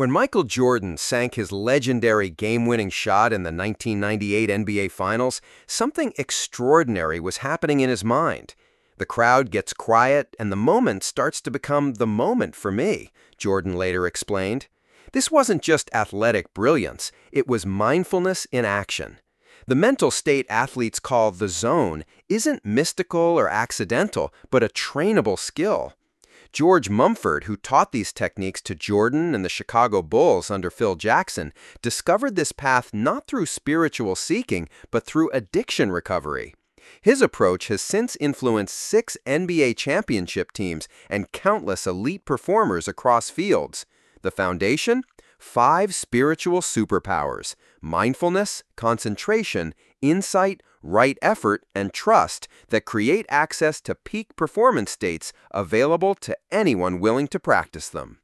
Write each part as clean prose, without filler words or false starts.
When Michael Jordan sank his legendary game-winning shot in the 1998 NBA Finals, something extraordinary was happening in his mind. The crowd gets quiet, and the moment starts to become the moment for me, Jordan later explained. This wasn't just athletic brilliance, it was mindfulness in action. The mental state athletes call the zone isn't mystical or accidental, but a trainable skill. George Mumford, who taught these techniques to Jordan and the Chicago Bulls under Phil Jackson, discovered this path not through spiritual seeking, but through addiction recovery. His approach has since influenced 6 NBA championship teams and countless elite performers across fields. The foundation? 5 spiritual superpowers: mindfulness, concentration, insight, right effort, and trust that create access to peak performance states available to anyone willing to practice them.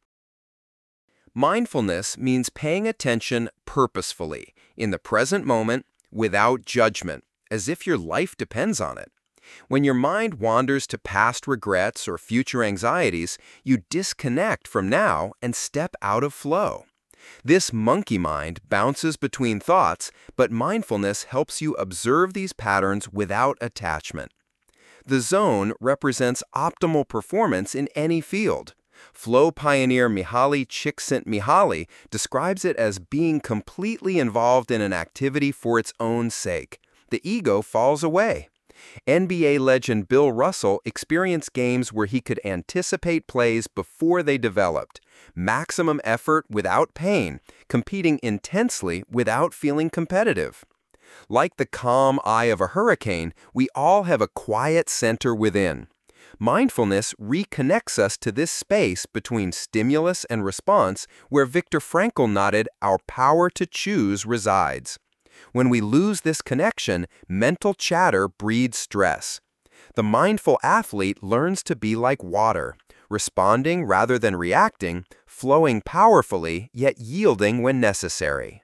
Mindfulness means paying attention purposefully, in the present moment, without judgment, as if your life depends on it. When your mind wanders to past regrets or future anxieties, you disconnect from now and step out of flow. This monkey mind bounces between thoughts, but mindfulness helps you observe these patterns without attachment. The zone represents optimal performance in any field. Flow pioneer Mihaly Csikszentmihalyi describes it as being completely involved in an activity for its own sake. The ego falls away. NBA legend Bill Russell experienced games where he could anticipate plays before they developed. Maximum effort without pain, competing intensely without feeling competitive. Like the calm eye of a hurricane, we all have a quiet center within. Mindfulness reconnects us to this space between stimulus and response where Viktor Frankl noted our power to choose resides. When we lose this connection, mental chatter breeds stress. The mindful athlete learns to be like water, responding rather than reacting, flowing powerfully yet yielding when necessary.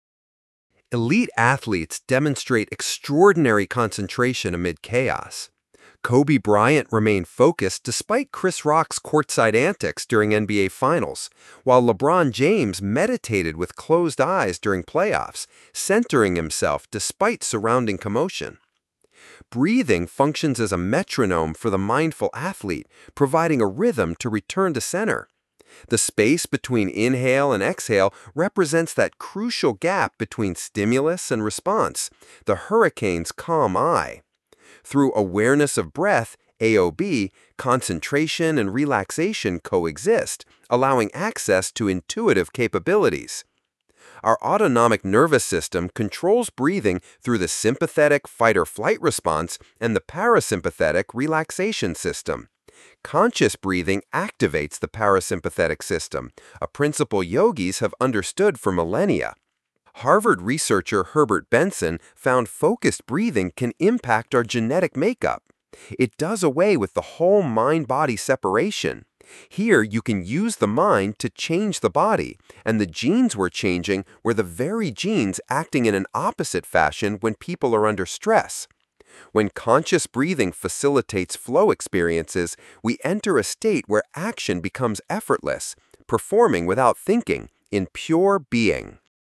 Elite athletes demonstrate extraordinary concentration amid chaos. Kobe Bryant remained focused despite Chris Rock's courtside antics during NBA Finals, while LeBron James meditated with closed eyes during playoffs, centering himself despite surrounding commotion. Breathing functions as a metronome for the mindful athlete, providing a rhythm to return to center. The space between inhale and exhale represents that crucial gap between stimulus and response, the hurricane's calm eye. Through awareness of breath, AOB, concentration and relaxation coexist, allowing access to intuitive capabilities. Our autonomic nervous system controls breathing through the sympathetic fight-or-flight response and the parasympathetic relaxation system. Conscious breathing activates the parasympathetic system, a principle yogis have understood for millennia. Harvard researcher Herbert Benson found focused breathing can impact our genetic makeup. It does away with the whole mind-body separation. Here, you can use the mind to change the body, and the genes we're changing were the very genes acting in an opposite fashion when people are under stress. When conscious breathing facilitates flow experiences, we enter a state where action becomes effortless, performing without thinking, in pure being.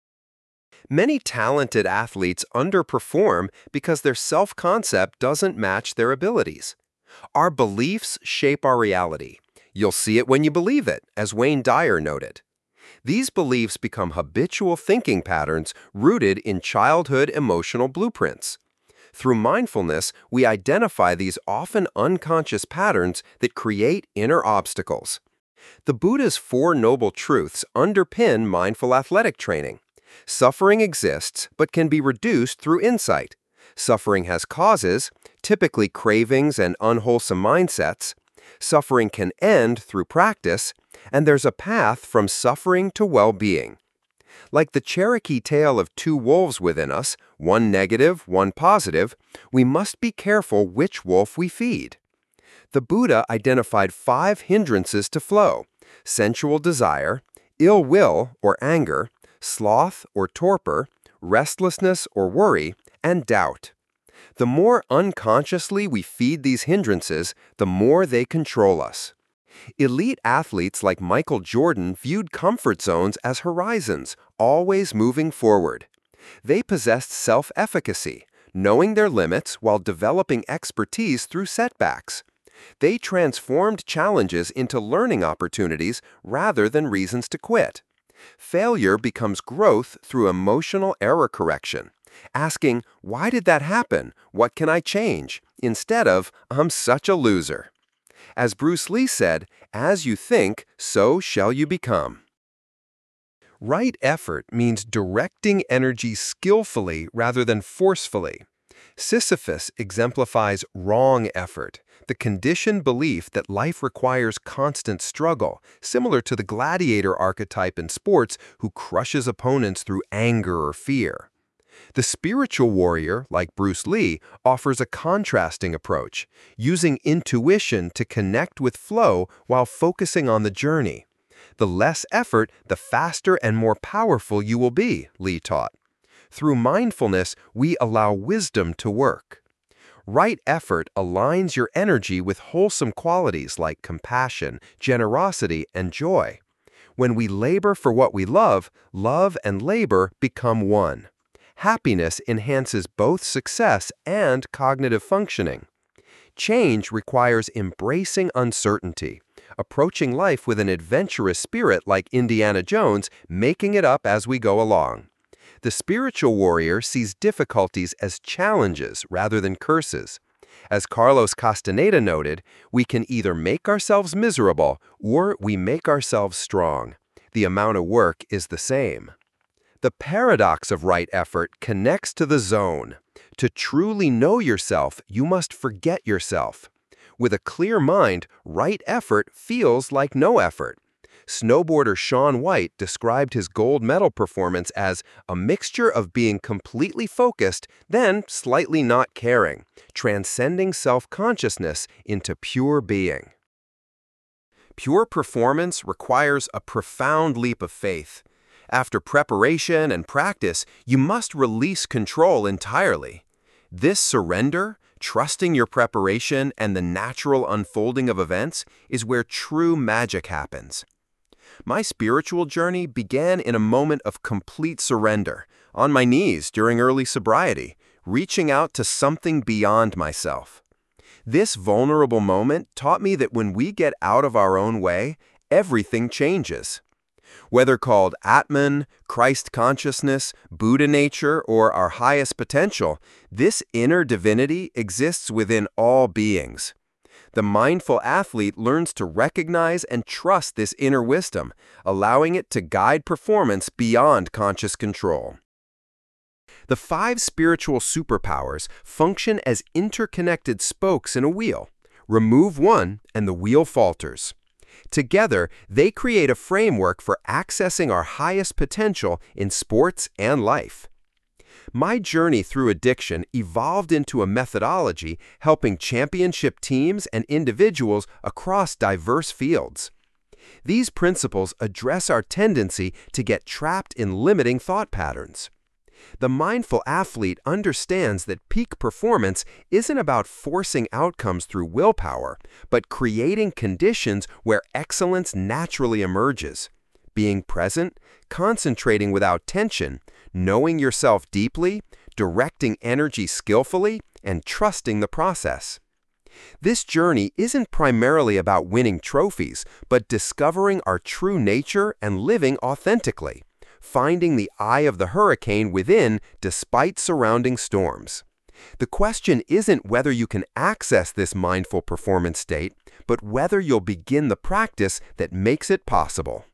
Many talented athletes underperform because their self-concept doesn't match their abilities. Our beliefs shape our reality. You'll see it when you believe it, as Wayne Dyer noted. These beliefs become habitual thinking patterns rooted in childhood emotional blueprints. Through mindfulness, we identify these often unconscious patterns that create inner obstacles. The Buddha's 4 Noble Truths underpin mindful athletic training. Suffering exists, but can be reduced through insight. Suffering has causes, typically cravings and unwholesome mindsets. Suffering can end through practice, and there's a path from suffering to well-being. Like the Cherokee tale of 2 wolves within us, one negative, one positive, we must be careful which wolf we feed. The Buddha identified 5 hindrances to flow: sensual desire, ill will or anger, sloth or torpor, restlessness or worry, and doubt. The more unconsciously we feed these hindrances, the more they control us. Elite athletes like Michael Jordan viewed comfort zones as horizons, always moving forward. They possessed self-efficacy, knowing their limits while developing expertise through setbacks. They transformed challenges into learning opportunities rather than reasons to quit. Failure becomes growth through emotional error correction, asking, "Why did that happen? What can I change?" instead of, "I'm such a loser." As Bruce Lee said, "As you think, so shall you become." Right effort means directing energy skillfully rather than forcefully. Sisyphus exemplifies wrong effort, the conditioned belief that life requires constant struggle, similar to the gladiator archetype in sports who crushes opponents through anger or fear. The spiritual warrior, like Bruce Lee, offers a contrasting approach, using intuition to connect with flow while focusing on the journey. The less effort, the faster and more powerful you will be, Lee taught. Through mindfulness, we allow wisdom to work. Right effort aligns your energy with wholesome qualities like compassion, generosity, and joy. When we labor for what we love, love and labor become one. Happiness enhances both success and cognitive functioning. Change requires embracing uncertainty, approaching life with an adventurous spirit like Indiana Jones, making it up as we go along. The spiritual warrior sees difficulties as challenges rather than curses. As Carlos Castaneda noted, we can either make ourselves miserable or we make ourselves strong. The amount of work is the same. The paradox of right effort connects to the zone. To truly know yourself, you must forget yourself. With a clear mind, right effort feels like no effort. Snowboarder Shaun White described his gold medal performance as a mixture of being completely focused, then slightly not caring, transcending self-consciousness into pure being. Pure performance requires a profound leap of faith. After preparation and practice, you must release control entirely. This surrender, trusting your preparation and the natural unfolding of events, is where true magic happens. My spiritual journey began in a moment of complete surrender, on my knees during early sobriety, reaching out to something beyond myself. This vulnerable moment taught me that when we get out of our own way, everything changes. Whether called Atman, Christ consciousness, Buddha nature, or our highest potential, this inner divinity exists within all beings. The mindful athlete learns to recognize and trust this inner wisdom, allowing it to guide performance beyond conscious control. The 5 spiritual superpowers function as interconnected spokes in a wheel. Remove one, and the wheel falters. Together, they create a framework for accessing our highest potential in sports and life. My journey through addiction evolved into a methodology helping championship teams and individuals across diverse fields. These principles address our tendency to get trapped in limiting thought patterns. The mindful athlete understands that peak performance isn't about forcing outcomes through willpower, but creating conditions where excellence naturally emerges. Being present, concentrating without tension, knowing yourself deeply, directing energy skillfully, and trusting the process. This journey isn't primarily about winning trophies, but discovering our true nature and living authentically, finding the eye of the hurricane within despite surrounding storms. The question isn't whether you can access this mindful performance state, but whether you'll begin the practice that makes it possible.